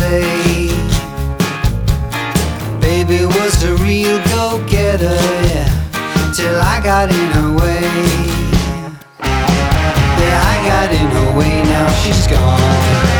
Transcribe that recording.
say. Baby was a real go-getter, yeah, till I got in her way. Yeah, I got in her way, now she's gone.